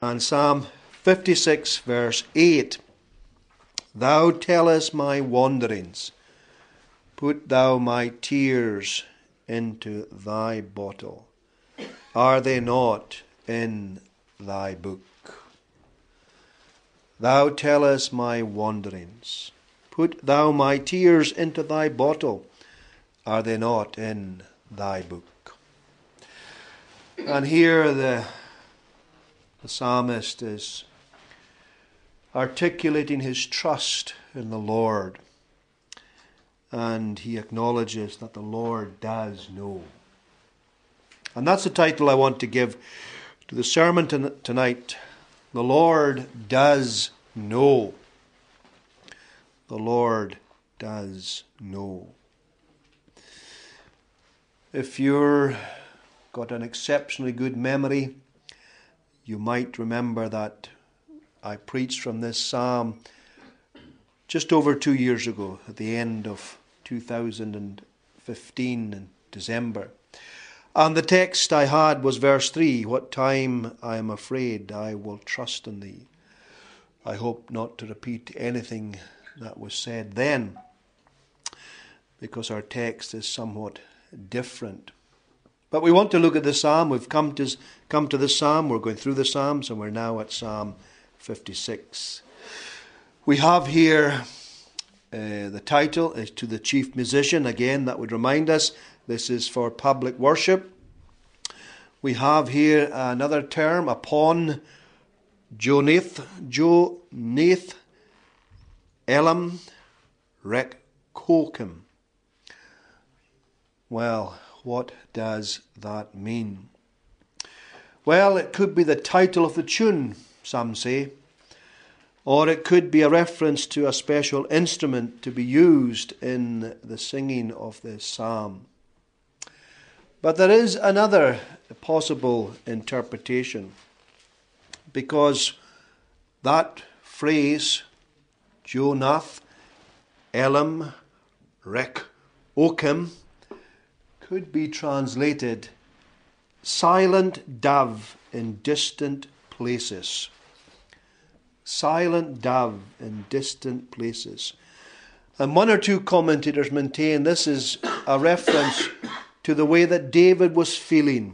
And Psalm 56 verse 8. Thou tellest my wanderings. Put thou my tears into thy bottle. Are they not in thy book? Thou tellest my wanderings. Put thou my tears into thy bottle. Are they not in thy book? And here the psalmist is articulating his trust in the Lord. And he acknowledges that the Lord does know. And that's the title I want to give to the sermon tonight. The Lord does know. The Lord does know. If you've got an exceptionally good memory, you might remember that I preached from this psalm just over 2 years ago, at the end of 2015 in December. And the text I had was verse 3, what time I am afraid I will trust in thee. I hope not to repeat anything that was said then, because our text is somewhat different. But we want to look at the psalm. We've come to this psalm. We're going through the psalms, and we're now at Psalm 56. We have here the title is to the chief musician. Again, that would remind us this is for public worship. We have here another term, upon Jonath Elam Rechokim. Well, what does that mean? Well, it could be the title of the tune, some say, or it could be a reference to a special instrument to be used in the singing of this psalm. But there is another possible interpretation, because that phrase, Jonath Elam Rechokim, could be translated silent dove in distant places. Silent dove in distant places. And one or two commentators maintain this is a reference to the way that David was feeling,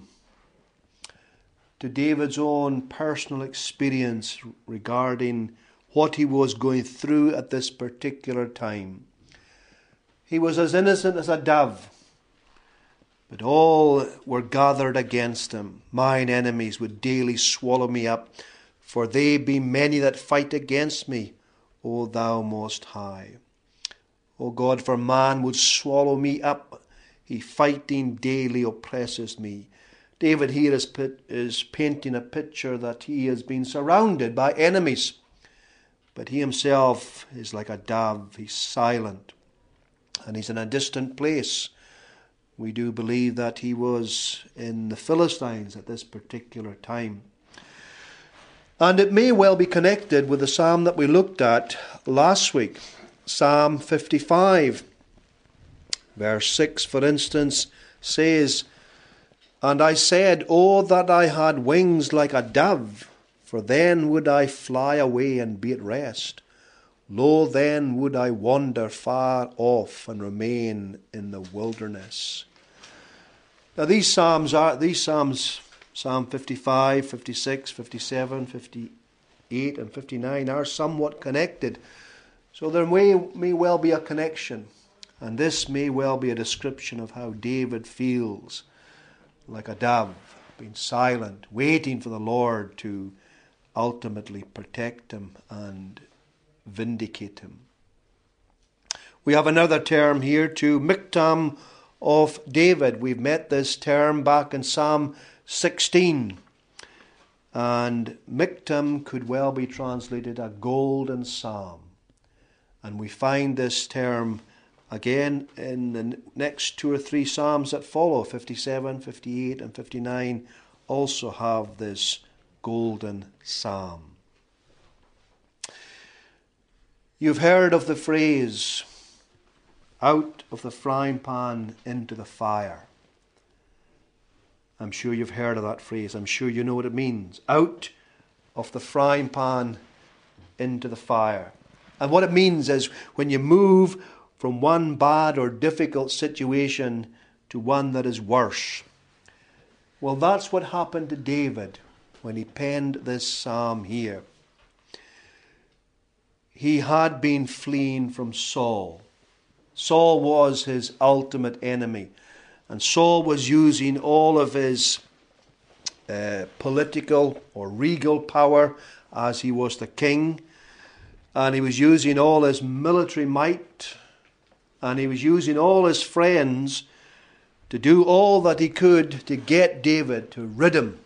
to David's own personal experience regarding what he was going through at this particular time. He was as innocent as a dove, but all were gathered against him. Mine enemies would daily swallow me up, for they be many that fight against me, O thou most high. O God, for man would swallow me up. He fighting daily oppresses me. David here is painting a picture that he has been surrounded by enemies, but he himself is like a dove. He's silent, and he's in a distant place. We do believe that he was in the Philistines at this particular time. And it may well be connected with the psalm that we looked at last week, Psalm 55. Verse 6, for instance, says, And I said, Oh, that I had wings like a dove, for then would I fly away and be at rest. Lo, then would I wander far off and remain in the wilderness. Now these psalms, Psalm 55, 56, 57, 58 and 59 are somewhat connected. So there may well be a connection. And this may well be a description of how David feels, like a dove, being silent, waiting for the Lord to ultimately protect him and vindicate him. We have another term here, to Miktam of David. We've met this term back in Psalm 16. And Miktam could well be translated a golden psalm. And we find this term again in the next 2 or 3 psalms that follow. 57, 58 and 59 also have this golden psalm. You've heard of the phrase, out of the frying pan into the fire. I'm sure you've heard of that phrase. I'm sure you know what it means. Out of the frying pan into the fire. And what it means is when you move from one bad or difficult situation to one that is worse. Well, that's what happened to David when he penned this psalm here. He had been fleeing from Saul. Saul was his ultimate enemy. And Saul was using all of his political or regal power as he was the king. And he was using all his military might. And he was using all his friends to do all that he could to get David, to rid him.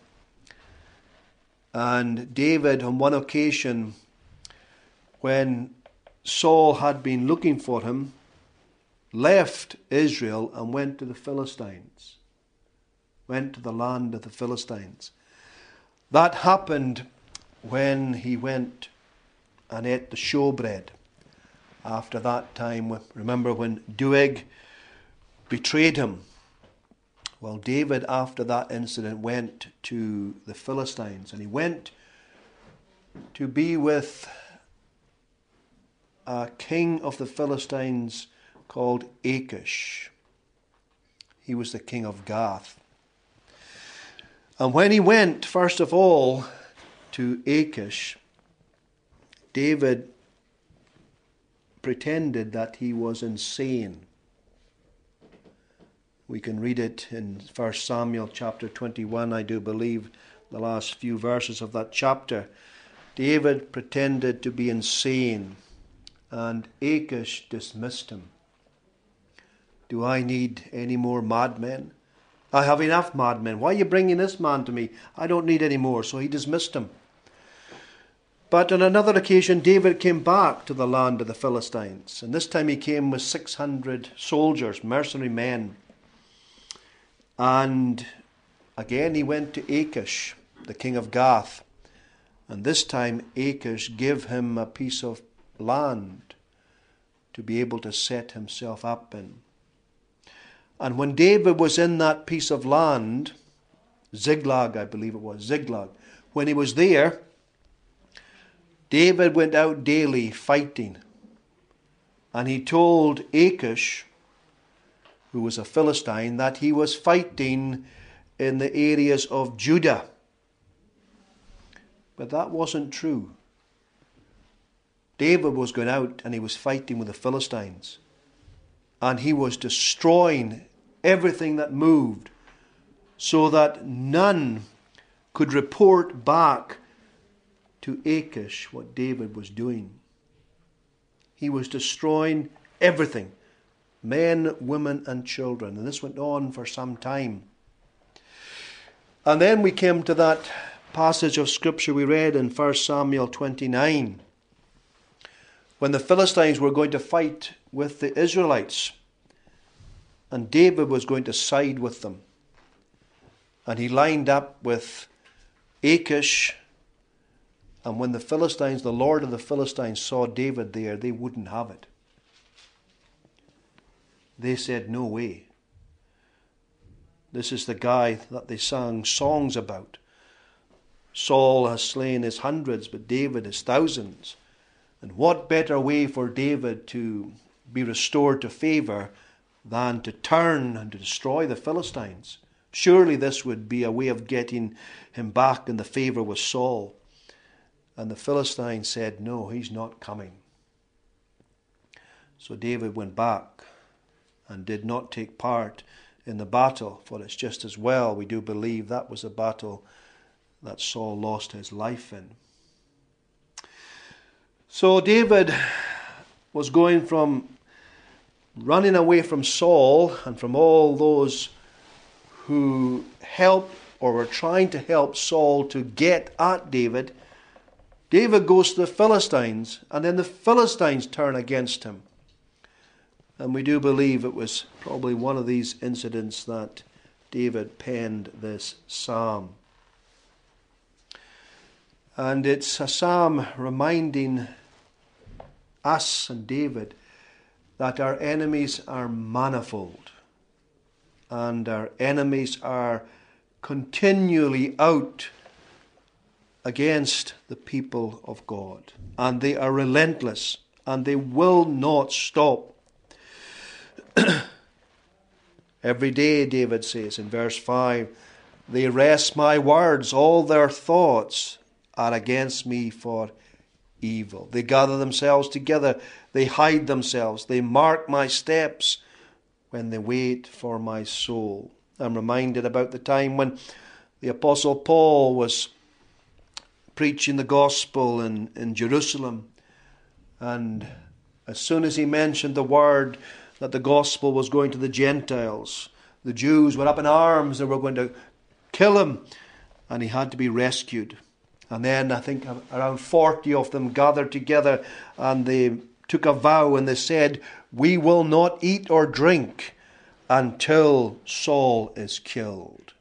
And David, on one occasion, when Saul had been looking for him, left Israel and went to the Philistines. Went to the land of the Philistines. That happened when he went and ate the showbread. After that time, remember when Doeg betrayed him? Well, David, after that incident, went to the Philistines. And he went to be with a king of the Philistines called Achish. He was the king of Gath. And when he went, first of all, to Achish, David pretended that he was insane. We can read it in 1 Samuel chapter 21, I do believe, the last few verses of that chapter. David pretended to be insane, and Achish dismissed him. Do I need any more madmen? I have enough madmen. Why are you bringing this man to me? I don't need any more. So he dismissed him. But on another occasion, David came back to the land of the Philistines. And this time he came with 600 soldiers, mercenary men. And again he went to Achish, the king of Gath. And this time Achish gave him a piece of land to be able to set himself up in. And when David was in that piece of land, Ziklag, I believe it was, Ziklag, when he was there, David went out daily fighting. And he told Achish, who was a Philistine, that he was fighting in the areas of Judah. But that wasn't true. David was going out and he was fighting with the Philistines. And he was destroying everything that moved, so that none could report back to Achish what David was doing. He was destroying everything, men, women, and children. And this went on for some time. And then we came to that passage of scripture we read in 1 Samuel 29, when the Philistines were going to fight with the Israelites. And David was going to side with them. And he lined up with Achish. And when the Philistines, the Lord of the Philistines, saw David there, they wouldn't have it. They said, no way. This is the guy that they sang songs about. Saul has slain his hundreds, but David his thousands. And what better way for David to be restored to favour than to turn and to destroy the Philistines? Surely this would be a way of getting him back in the favour with Saul. And the Philistines said, no, he's not coming. So David went back and did not take part in the battle, for it's just as well we do believe that was a battle that Saul lost his life in. So David was going from running away from Saul and from all those who helped or were trying to help Saul to get at David. David goes to the Philistines, and then the Philistines turn against him. And we do believe it was probably one of these incidents that David penned this psalm. And it's a psalm reminding us and David that our enemies are manifold. And our enemies are continually out against the people of God. And they are relentless, and they will not stop. Every day, David says in verse 5, they wrest my words, all their thoughts are against me for evil. They gather themselves together, they hide themselves, they mark my steps when they wait for my soul. I'm reminded about the time when the Apostle Paul was preaching the gospel in Jerusalem, and as soon as he mentioned the word that the gospel was going to the Gentiles, the Jews were up in arms, they were going to kill him, and he had to be rescued. And then I think around 40 of them gathered together, and they took a vow, and they said, we will not eat or drink until Saul is killed.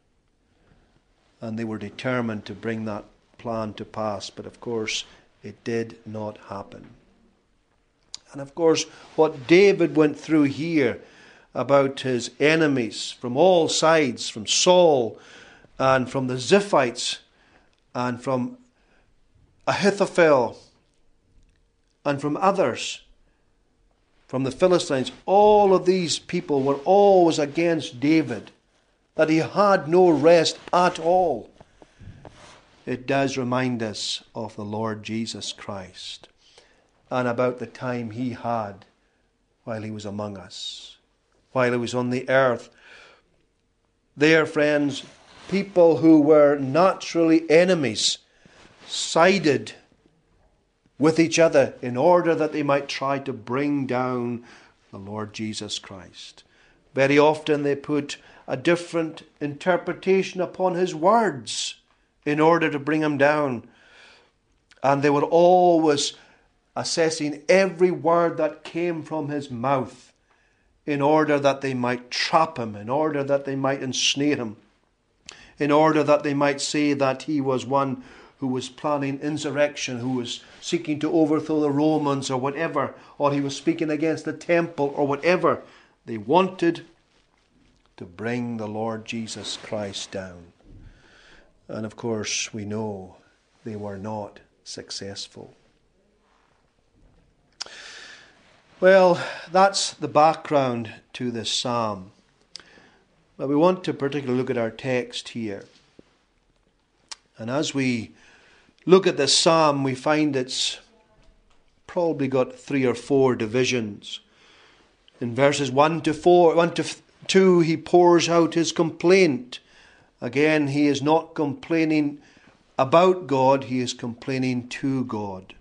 And they were determined to bring that plan to pass, but of course it did not happen. And of course what David went through here about his enemies from all sides, from Saul and from the Ziphites and from Ahithophel and from others, from the Philistines, all of these people were always against David, that he had no rest at all. It does remind us of the Lord Jesus Christ and about the time he had while he was among us, while he was on the earth. There, friends, people who were naturally enemies sided with each other in order that they might try to bring down the Lord Jesus Christ. Very often they put a different interpretation upon his words in order to bring him down. And they were always assessing every word that came from his mouth in order that they might trap him, in order that they might ensnare him, in order that they might say that he was one who was planning insurrection, who was seeking to overthrow the Romans or whatever, or he was speaking against the temple or whatever. They wanted to bring the Lord Jesus Christ down. And of course, we know they were not successful. Well, that's the background to this psalm. But we want to particularly look at our text here. And as we look at this psalm, we find it's probably got 3 or 4 divisions. In verses 1 to 2, he pours out his complaint. Again, he is not complaining about God, he is complaining to God.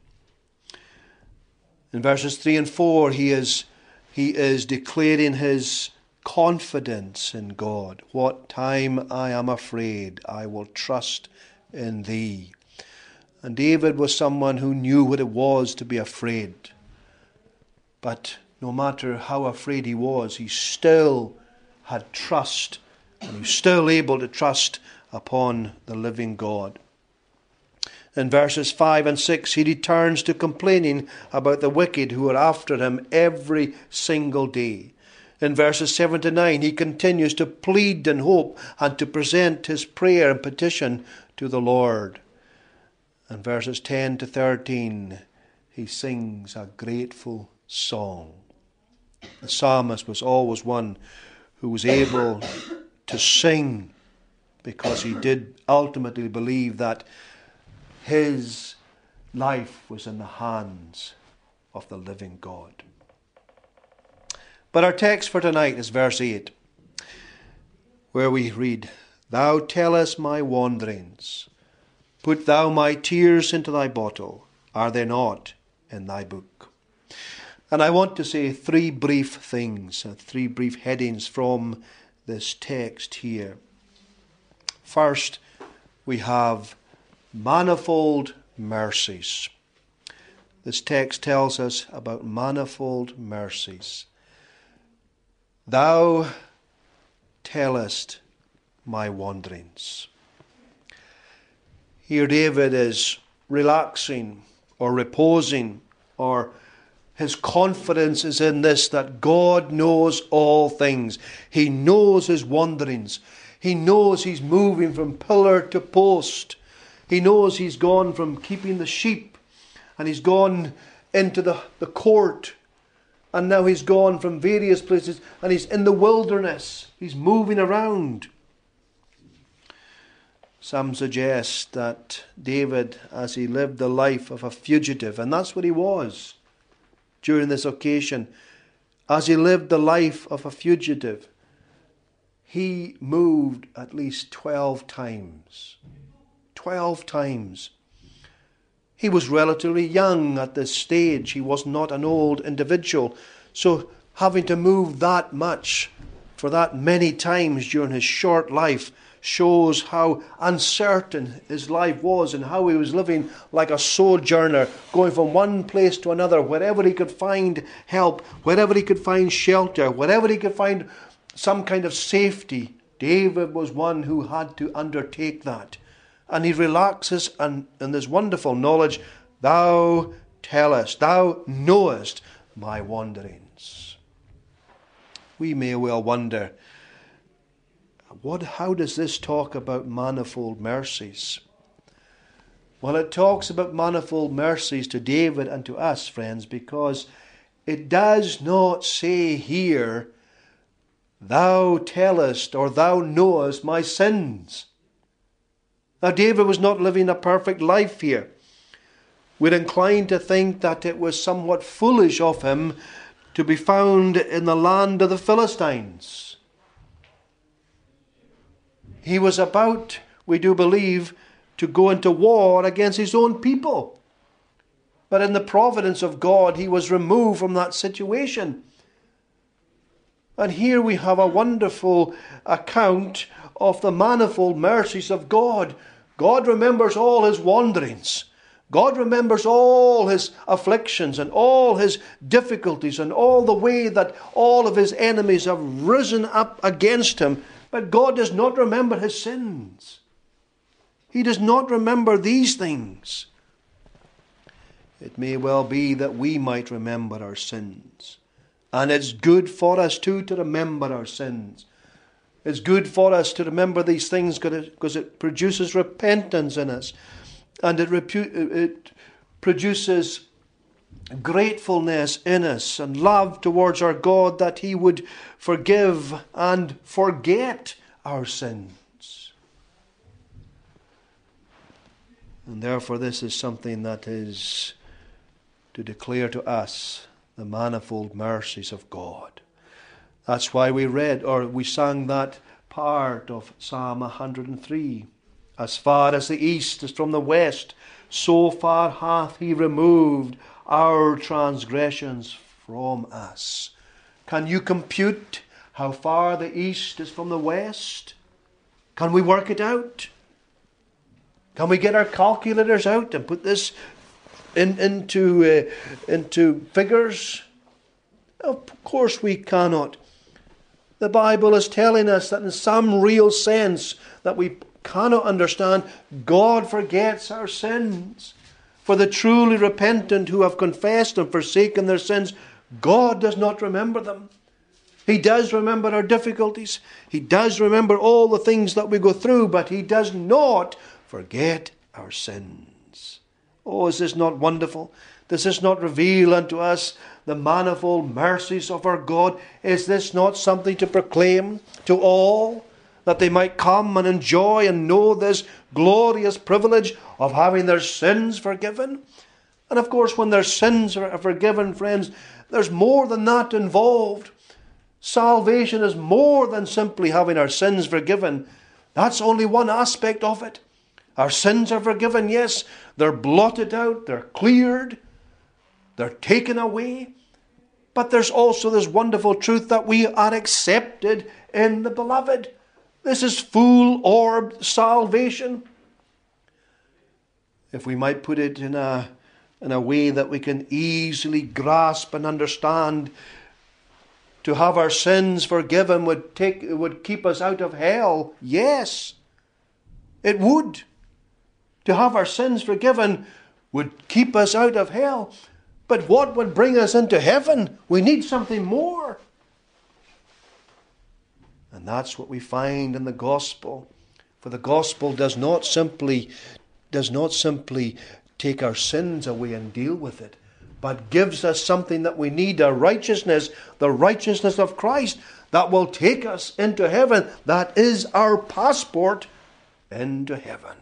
In verses 3 and 4, he is declaring his confidence in God. What time I am afraid, I will trust in thee. And David was someone who knew what it was to be afraid. But no matter how afraid he was, he still had trust, and he was still able to trust upon the living God. In verses 5 and 6, he returns to complaining about the wicked who are after him every single day. In verses 7 to 9, he continues to plead and hope and to present his prayer and petition to the Lord. In verses 10 to 13, he sings a grateful song. The psalmist was always one who was able to sing because he did ultimately believe that his life was in the hands of the living God. But our text for tonight is verse 8, where we read, Thou tellest my wanderings. Put thou my tears into thy bottle. Are they not in thy book? And I want to say 3 brief things, 3 brief headings from this text here. First, we have manifold mercies. This text tells us about manifold mercies. Thou tellest my wanderings. Here David is relaxing or reposing, or his confidence is in this, that God knows all things. He knows his wanderings. He knows he's moving from pillar to post. He knows he's gone from keeping the sheep, and he's gone into the court, and now he's gone from various places, and he's in the wilderness. He's moving around. Some suggest that David, as he lived the life of a fugitive, and that's what he was during this occasion, as he lived the life of a fugitive, he moved at least 12 times. 12 times. He was relatively young at this stage. He was not an old individual. So having to move that much for that many times during his short life shows how uncertain his life was and how he was living like a sojourner, going from one place to another, wherever he could find help, wherever he could find shelter, wherever he could find some kind of safety. David was one who had to undertake that. And he relaxes in this wonderful knowledge, thou tellest, thou knowest my wanderings. We may well wonder, how does this talk about manifold mercies? Well, it talks about manifold mercies to David and to us, friends, because it does not say here, thou tellest or thou knowest my sins. Now, David was not living a perfect life here. We're inclined to think that it was somewhat foolish of him to be found in the land of the Philistines. He was about, we do believe, to go into war against his own people. But in the providence of God, he was removed from that situation. And here we have a wonderful account of the manifold mercies of God. God remembers all his wanderings. God remembers all his afflictions and all his difficulties and all the way that all of his enemies have risen up against him. But God does not remember his sins. He does not remember these things. It may well be that we might remember our sins. And it's good for us too to remember our sins. It's good for us to remember these things because it produces repentance in us. And it produces gratefulness in us and love towards our God, that he would forgive and forget our sins. And therefore this is something that is to declare to us the manifold mercies of God. That's why we sang that part of Psalm 103. As far as the east is from the west, so far hath he removed our transgressions from us. Can you compute how far the east is from the west? Can we work it out? Can we get our calculators out and put this into figures? Of course we cannot. The Bible is telling us that in some real sense that we cannot understand, God forgets our sins. For the truly repentant who have confessed and forsaken their sins, God does not remember them. He does remember our difficulties. He does remember all the things that we go through, but he does not forget our sins. Oh, is this not wonderful? Does this not reveal unto us the manifold mercies of our God? Is this not something to proclaim to all, that they might come and enjoy and know this glorious privilege of having their sins forgiven? And of course, when their sins are forgiven, friends, there's more than that involved. Salvation is more than simply having our sins forgiven. That's only one aspect of it. Our sins are forgiven, yes. They're blotted out, they're cleared, they're taken away. But there's also this wonderful truth that we are accepted in the Beloved. This is full-orbed salvation. If we might put it in a way that we can easily grasp and understand, to have our sins forgiven would keep us out of hell. Yes, it would. To have our sins forgiven would keep us out of hell. But what would bring us into heaven? We need something more. And that's what we find in the gospel. For the gospel does not simply does not simply take our sins away and deal with it, but gives us something that we need, a righteousness, the righteousness of Christ, that will take us into heaven. That is our passport into heaven.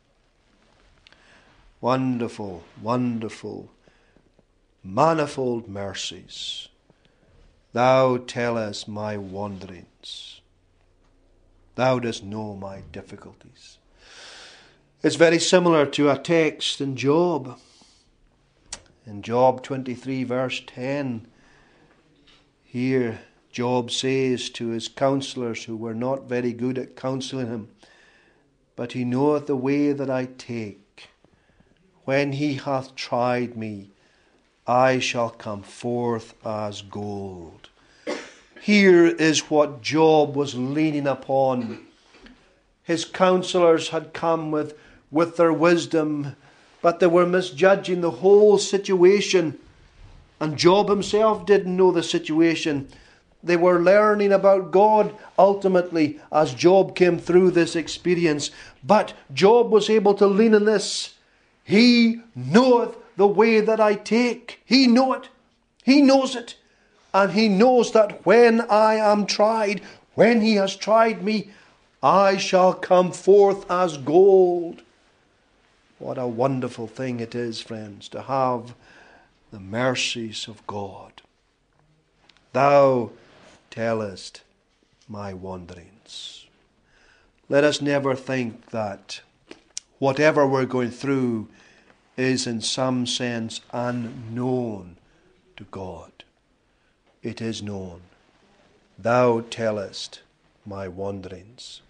Wonderful, wonderful, manifold mercies. Thou tellest my wanderings. Thou dost know my difficulties. It's very similar to a text in Job. In Job 23 verse 10, here Job says to his counselors, who were not very good at counseling him, "But he knoweth the way that I take. When he hath tried me, I shall come forth as gold." Here is what Job was leaning upon. His counselors had come with their wisdom, but they were misjudging the whole situation. And Job himself didn't know the situation. They were learning about God ultimately as Job came through this experience. But Job was able to lean on this. He knoweth the way that I take. He know it. He knows it. And he knows that when I am tried, when he has tried me, I shall come forth as gold. What a wonderful thing it is, friends, to have the mercies of God. Thou tellest my wanderings. Let us never think that whatever we're going through is in some sense unknown to God. It is known. Thou tellest my wanderings.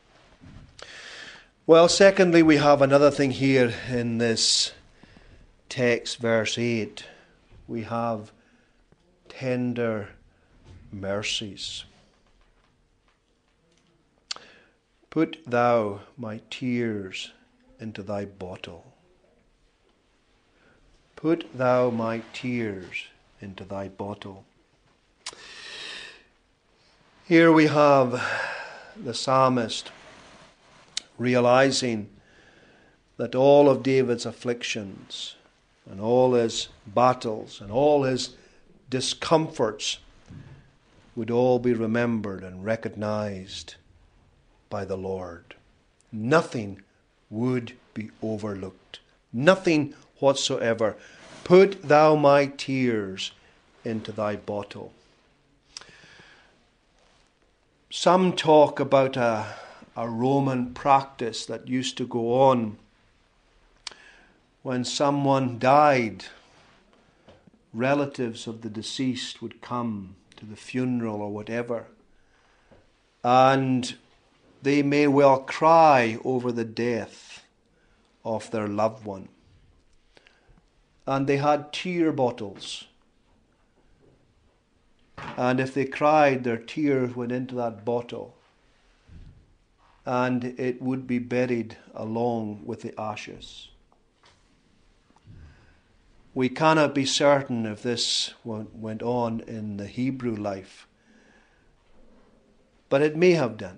Well, secondly, we have another thing here in this text, verse 8. We have tender mercies. Put thou my tears into thy bottle. Put thou my tears into thy bottle. Here we have the psalmist realizing that all of David's afflictions and all his battles and all his discomforts would all be remembered and recognized by the Lord. Nothing would be overlooked. Nothing whatsoever. Put thou my tears into thy bottle. Some talk about a Roman practice that used to go on when someone died. Relatives of the deceased would come to the funeral or whatever, and they may well cry over the death of their loved one. And they had tear bottles. And if they cried, their tears went into that bottle, and it would be buried along with the ashes. We cannot be certain if this went on in the Hebrew life, but it may have done.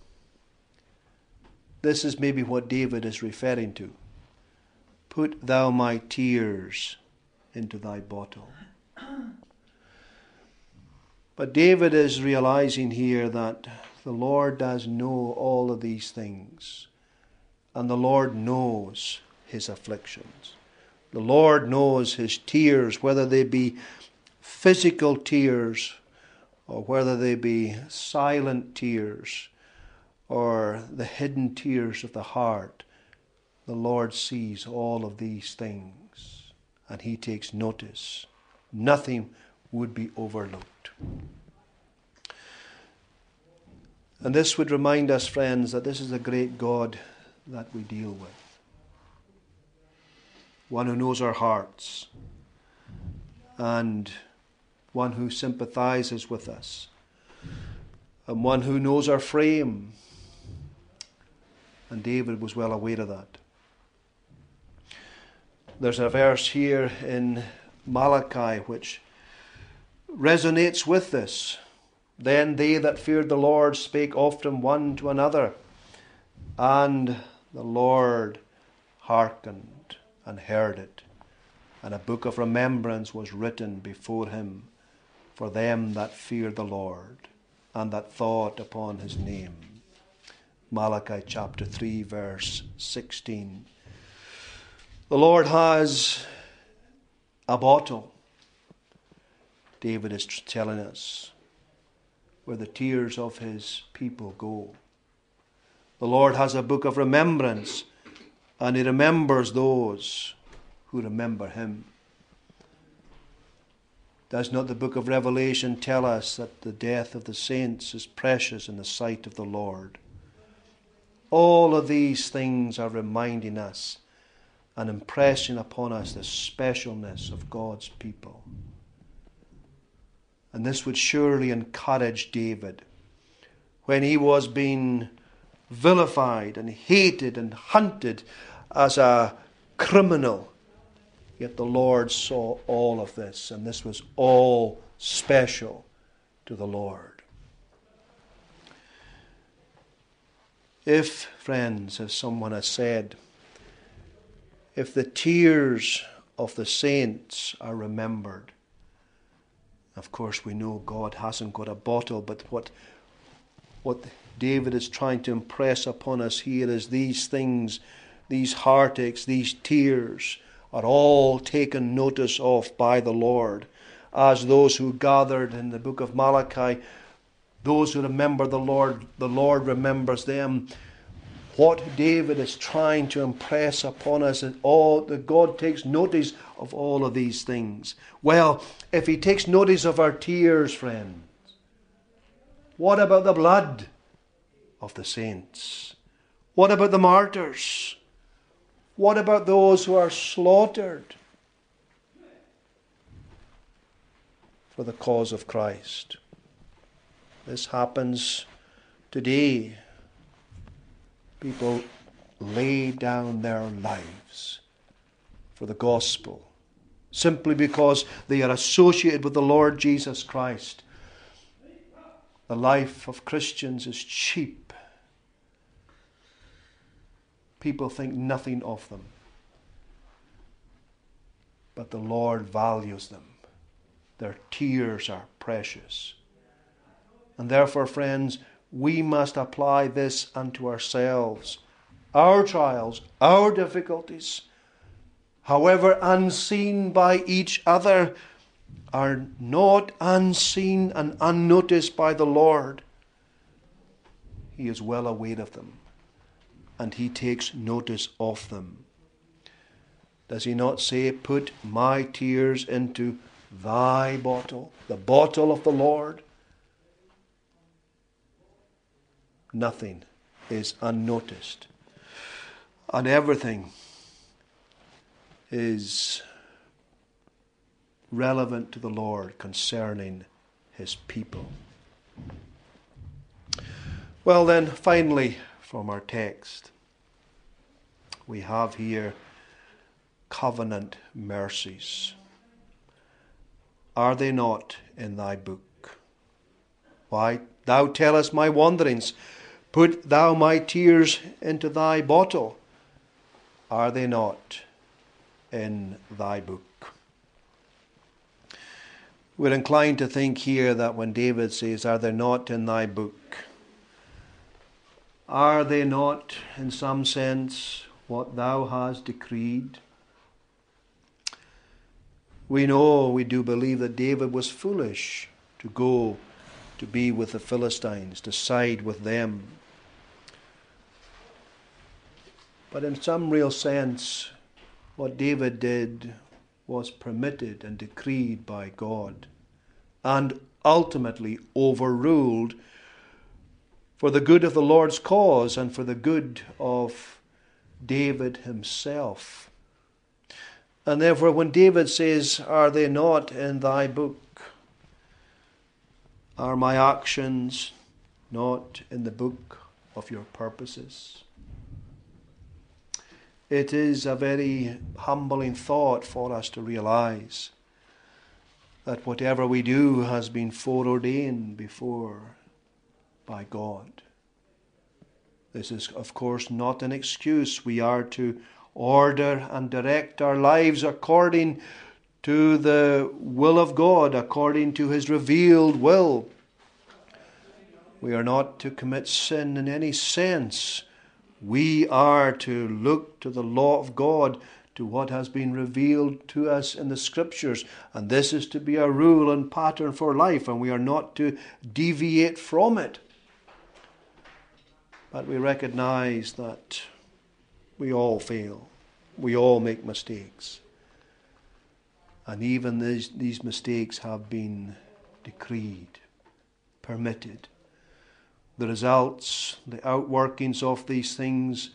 This is maybe what David is referring to. Put thou my tears into thy bottle. But David is realizing here that the Lord does know all of these things. And the Lord knows his afflictions. The Lord knows his tears, whether they be physical tears or whether they be silent tears or the hidden tears of the heart. The Lord sees all of these things and he takes notice. Nothing would be overlooked. And this would remind us, friends, that this is a great God that we deal with. One who knows our hearts and one who sympathizes with us and one who knows our frame. And David was well aware of that. There's a verse here in Malachi which resonates with this. Then they that feared the Lord spake often one to another, and the Lord hearkened and heard it, and a book of remembrance was written before him for them that fear the Lord and that thought upon his name. Malachi chapter 3 verse 16. The Lord has a bottle, David is telling us, where the tears of his people go. The Lord has a book of remembrance, and he remembers those who remember him. Does not the book of Revelation tell us that the death of the saints is precious in the sight of the Lord? All of these things are reminding us and impressing upon us the specialness of God's people. And this would surely encourage David when he was being vilified and hated and hunted as a criminal. Yet the Lord saw all of this, and this was all special to the Lord. If, friends, as someone has said, if the tears of the saints are remembered, of course we know God hasn't got a bottle, but what David is trying to impress upon us here is these things, these heartaches, these tears are all taken notice of by the Lord. As those who gathered in the book of Malachi, those who remember the Lord remembers them. What David is trying to impress upon us is that God takes notice of all of these things. Well, if he takes notice of our tears, friends, what about the blood of the saints? What about the martyrs? What about those who are slaughtered for the cause of Christ? This happens today. People lay down their lives for the gospel simply because they are associated with the Lord Jesus Christ. The life of Christians is cheap. People think nothing of them. But the Lord values them. Their tears are precious. And therefore, friends, we must apply this unto ourselves. Our trials, our difficulties, however unseen by each other, are not unseen and unnoticed by the Lord. He is well aware of them, and he takes notice of them. Does he not say, put my tears into thy bottle, the bottle of the Lord? Nothing is unnoticed, and everything is relevant to the Lord concerning his people. Well then, finally, from our text, we have here covenant mercies. Are they not in thy book? Why, thou tellest my wanderings. Put thou my tears into thy bottle. Are they not in thy book? We're inclined to think here that when David says, are they not in thy book? Are they not, in some sense, what thou hast decreed? We do believe that David was foolish to go to be with the Philistines, to side with them. But in some real sense, what David did was permitted and decreed by God, and ultimately overruled for the good of the Lord's cause and for the good of David himself. And therefore, when David says, are they not in thy book? Are my actions not in the book of your purposes? It is a very humbling thought for us to realize that whatever we do has been foreordained before by God. This is, of course, not an excuse. We are to order and direct our lives according to the will of God, according to His revealed will. We are not to commit sin in any sense. We are to look to the law of God, to what has been revealed to us in the Scriptures. And this is to be a rule and pattern for life, and we are not to deviate from it. But we recognize that we all fail. We all make mistakes. And even these mistakes have been decreed, permitted. The results, the outworkings of these things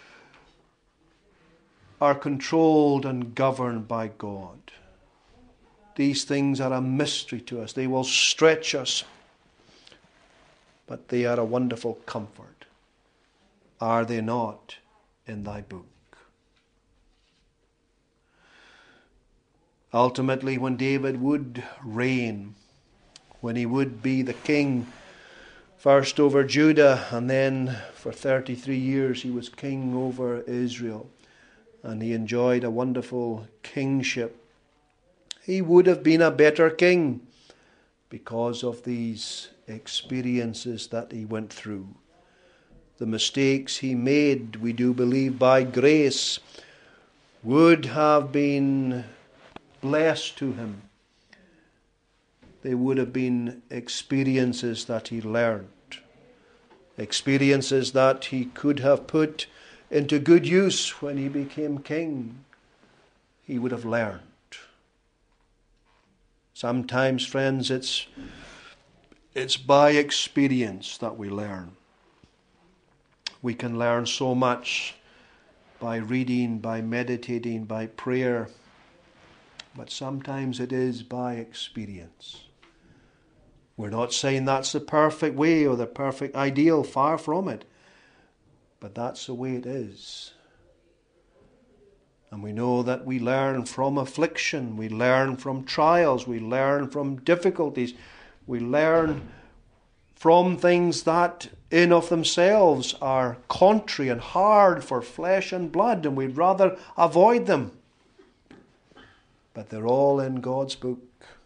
are controlled and governed by God. These things are a mystery to us. They will stretch us, but they are a wonderful comfort. Are they not in thy book? Ultimately, when David would reign, when he would be the king, first over Judah, and then for 33 years he was king over Israel, and he enjoyed a wonderful kingship, he would have been a better king because of these experiences that he went through. The mistakes he made, we do believe by grace, would have been blessed to him. They would have been experiences that he learned, experiences that he could have put into good use when he became king. He would have learned. Sometimes, friends, it's by experience that we learn. We can learn so much by reading, by meditating, by prayer, but sometimes it is by experience. We're not saying that's the perfect way or the perfect ideal, far from it, but that's the way it is. And we know that we learn from affliction, we learn from trials, we learn from difficulties, we learn from things that in of themselves are contrary and hard for flesh and blood, and we'd rather avoid them. But they're all in God's book.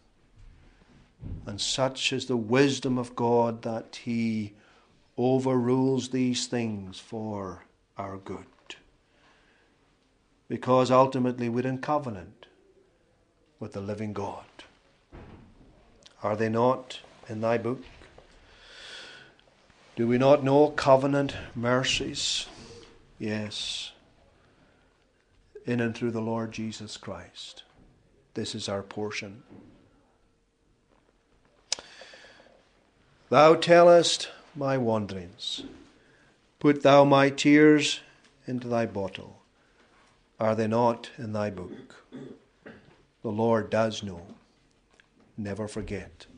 And such is the wisdom of God that He overrules these things for our good. Because ultimately we're in covenant with the living God. Are they not in thy book? Do we not know covenant mercies? Yes. In and through the Lord Jesus Christ. This is our portion. Thou tellest my wanderings. Put thou my tears into thy bottle. Are they not in thy book? The Lord does know. Never forget.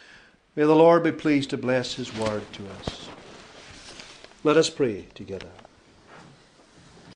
May the Lord be pleased to bless His word to us. Let us pray together.